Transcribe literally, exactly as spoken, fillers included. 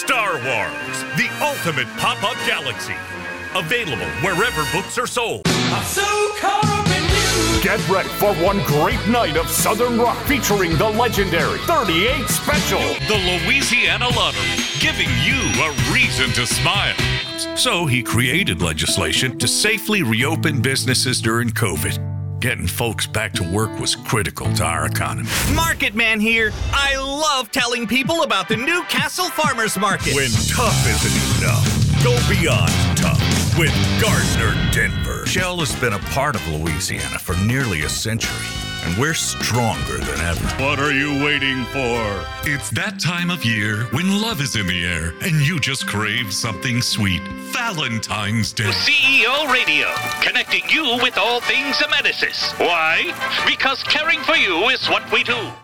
Star Wars, the ultimate pop-up galaxy. Available wherever books are sold. I'm so caught up in you. Get ready for one great night of Southern rock featuring the legendary thirty-eight Special. The Louisiana Lottery, giving you a reason to smile. So he created legislation to safely reopen businesses during COVID. Getting folks back to work was critical to our economy. Market Man here. I love telling people about the Newcastle Farmers Market. When tough isn't enough, go beyond tough with Gardner Denver. Shell has been a part of Louisiana for nearly a century, and we're stronger than ever. What are you waiting for? It's that time of year when love is in the air and you just crave something sweet. Valentine's Day. C E O Radio, connecting you with all things Amedisys. Why? Because caring for you is what we do.